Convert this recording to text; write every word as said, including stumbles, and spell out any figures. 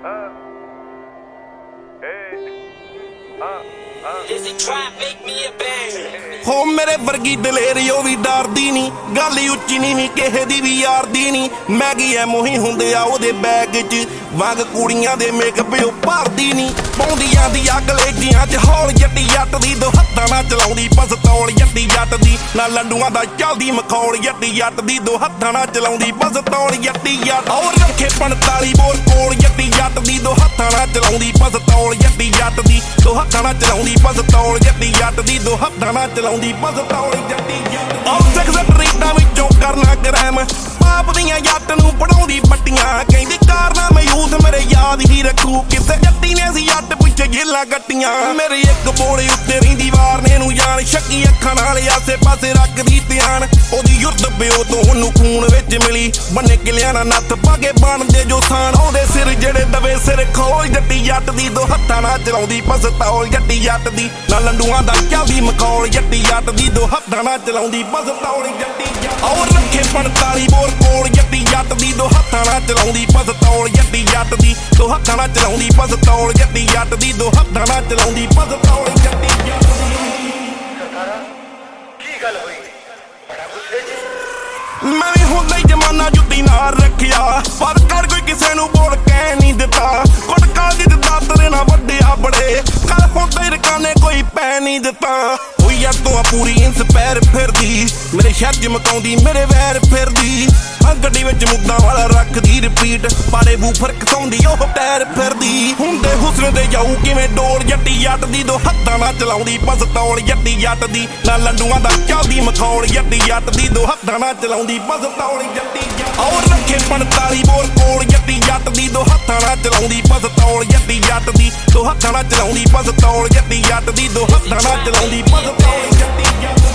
ਹੋ ਮੇਰੇ ਵਰਗੀ ਦਲੇਰੀ ਉਹ ਵੀ ਡਰਦੀ ਨੀ, ਗੱਲ ਉੱਚੀ ਨੀ ਵੀ ਕਿਸੇ ਦੀ ਵੀ ਯਾਰ ਦੀ ਨੀ। ਮੈਗੀ ਐ ਮੋਹੀ ਹੁੰਦੇ ਆ ਉਹਦੇ ਬੈਗ 'ਚ, ਵਾਂਗ ਕੁੜੀਆਂ ਦੇ ਮੇਕਅਪ ਉਹ ਭਰਦੀ ਨੀ। ਪਾਉਂਦੀਆਂ ਦੀ ਅਗਲੇਜੀਆਂ 'ਚ ਹੌਲ ਜੱਟੀ ਜੱਟ ਦੀ, ਦੋ ਹੱਥਾਂ ਨਾਲ ਚਲਾਉਂਦੀ ਪਸਤੌਲ ਜੱਟੀ ਜੱਟ ਦੀ। ਨਾ ਲੰਡੂਆਂ ਦਾ ਚੱਲਦੀ ਮਖੌਲ ਜੱਟੀ ਜੱਟ ਦੀ, ਦੋ ਹੱਥਾਂ ਨਾਲ ਚਲਾਉਂਦੀ ਪਸਤੌਲ ਜੱਟੀ ਜੱਟ। ਔਰ ਰੱਖੇ ਪੰਤਾਲੀ ਬੋਰ ਕੋਲ ਜੱਟੀ ਜੱਟ ਦੀ, ਦੋ ਹੱਥਾਂ ਨਾਲ ਚਲਾਉਂਦੀ ਪਸਤੌਲ ਜੱਟੀ ਜੱਟ ਦੀ, ਦੋ ਹੱਥਾਂ ਨਾਲ ਚਲਾਉਂਦੀ ਪਸਤੌਲ ਜੱਟੀ ਜੱਟ ਦੀ, ਦੋ ਹੱਥਾਂ ਨਾਲ ਚਲਾਉਂਦੀ ਪਸਤੌਲ ਜੱਟੀ ਜੱਟ। ਔਰ ਸਿਕਸ ਰੀਡਾਂ ਵਿੱਚੋਂ ਕਰਨਾ ਕਰੈਮ, ਪਾਪ ਦੀਆਂ ਜੱਟ ਨੂੰ ਪੜਾਉਂਦੀ ਪੱਟੀਆਂ। ਕਹਿੰਦੀ ਕਾਰਨਾਮੇ ਯੂਥ ਮੇਰੇ ਯਾਦ ਹੀ ਰੱਖੂ, ਕਿਸੇ ਜੱਟੀ ਨੇ ਸੀ ਜੱਟ ਪਿੱਛੇ ਜੇਲਾਂ ਕੱਟੀਆਂ। ਮੇਰੇ ਇੱਕ ਬੋਲੇ ਉੱਤੇ ਰਹਿੰਦੀ ਵਾਰ ਨੇ ਨੂੰ ਜਾਣ, ਸ਼ੱਕੀ ਅੱਖਾਂ ਨਾਲ ਆਸੇ ਪਾਸੇ ਰੱਖਦੀ ਧਿਆਨ। ਉਹਦੀ ਯੁਰਤ ਪਿਓ ਤੋਂ ਉਹਨੂੰ ਖੂਨ ਵਿੱਚ ਮਿਲੀ, ਬੰਨੇ ਕਿਲਿਆਂ ਨਾਲ ਨੱਥ ਪਾਗੇ ਬਣਦੇ ਜੋ ਸਾਨ। ਉਹਦੇ ਸਿਰ ਜਿਹੜੇ ਦਵੇ ਸਿਰ ਖੋਲ ਜੱਟੀ ਜੱਟ ਦੀ, ਦੋ ਹੱਥਾਂ ਨਾਲ ਚਲਾਉਂਦੀ ਪਸਤੌਲ ਜੱਟੀ ਜੱਟ ਦੀ। ਨਾ ਲੰਡੂਆਂ ਦਾ ਚੱਲਦੀ ਮਖੌਲ ਜੱਟੀ ਜੱਟ ਦੀ, ਦੋ ਹੱਥਾਂ ਨਾਲ ਚਲਾਉਂਦੀ ਪਸਤੌਲ ਜੱਟੀ ਜੱਟ। ਔਰ ਰੱਖੇ ਪੰਤਾਲੀ ਬੋਰ ਕੋਲ ਜੱਟੀ ਜੱਟ ਦੀ, ਦੋ ਹੱਥਾਂ ਨਾਲ ਚਲਾਉਂਦੀ ਪਸਤੌਲ ਜੱਟੀ ਜੱਟ ਦੀ, ਦੋ ਹੱਥਾਂ ਨਾਲ ਚਲਾਉਂਦੀ ਪਸਤੌਲ ਜੱਟੀ ਜੱਟ ਦੀ, ਦੋ ਹੱਥਾਂ ਨਾਲ ਚਲਾਉਂਦੀ ਪਸਤੌਲ ਜੱਟੀ ਜੱਟ ਦੀ। ਸਰਦਾਰਾ ਕੀ ਗੱਲ ਹੋਈ, ਬੜਾ ਗੁੱਸੇ 'ਚ? ਮੈਂ ਵੀ ਹੁੰਦਾ ਹੀ ਜਮਾਨਾ ਜੁੱਤੀ ਨਾਲ ਰੱਖਿਆ, ਪਰ ਕਰ ਕੋਈ ਕਿਸੇ ਨੂੰ ਬੋਲ ਕਹਿ ਨਹੀਂ ਦਿੱਤਾ। ਕੁੜਕਾ ਦੀ ਦਾਤਰੇ ਨਾ ਵੱਡਿਆ ਬੜੇ, ਕੱਲ ਹੁੰਦੇ ਰਕਾਨੇ ਕੋਈ ਪੈ ਨਹੀਂ ਦਿੱਤਾ। ਹੋਈ ਯਾਰ ਤੂੰ ਪੂਰੀ ਇੰਸਪਾਇਰ ਫਿਰਦੀ, ਮੇਰੇ ਸ਼ਹਿਰ 'ਚ ਮਕਾਉਂਦੀ ਮੇਰੇ ਵੈਰ ਫਿਰਦੀ। ਹਾਂ ਗੱਡੀ ਵਿੱਚ ਮੁੱਦਾ ਵਾਲਾ ਰੱਖਦੀ ਰਿਪੀਟ, ਪਾੜੇ ਬੂਫਰ ਕਸਾਉਂਦੀ ਉਹ ਪੈਰ ਫਿਰਦੀ। ਹੁੰਦੇ ਹੁਸਨ ਦੇ ਜਾਊ ਕਿਵੇਂ ਡੋਲ ਜੱਟੀ ਜੱਟ ਦੀ, ਦੋ ਹੱਥਾਂ ਨਾਲ ਚਲਾਉਂਦੀ ਪਸਤੌਲ ਜੱਟੀ ਜੱਟ ਦੀ। ਨਾ ਲੰਡੂਆਂ ਦਾ ਚੱਲਦੀ ਮਖੌਲ ਜੱਟੀ ਜੱਟ ਦੀ, ਦੋ ਹੱਥਾਂ ਨਾਲ ਚਲਾਉਂਦੀ ਪਸਤੌਲ ਜੱਟੀ ਜੱਟ। ਔਰ ਰੱਖੇ ਪੰਤਾਲੀ ਬੋਰ ਕੋਲ ਜੱਟੀ ਜੱਟ ਦੀ, ਦੋ ਹੱਥਾਂ ਨਾਲ ਚਲਾਉਂਦੀ ਪਸਤੌਲ ਜੱਟੀ ਜੱਟ ਦੀ, ਦੋ ਹੱਥਾਂ ਨਾਲ ਚਲਾਉਂਦੀ ਪਸਤੌਲ ਜੱਟੀ ਜੱਟ ਦੀ, ਦੋ ਹੱਥਾਂ ਨਾਲ ਚਲਾਉਂਦੀ ਪਸਤੌਲ ਜੱਟੀ ਜੱਟ।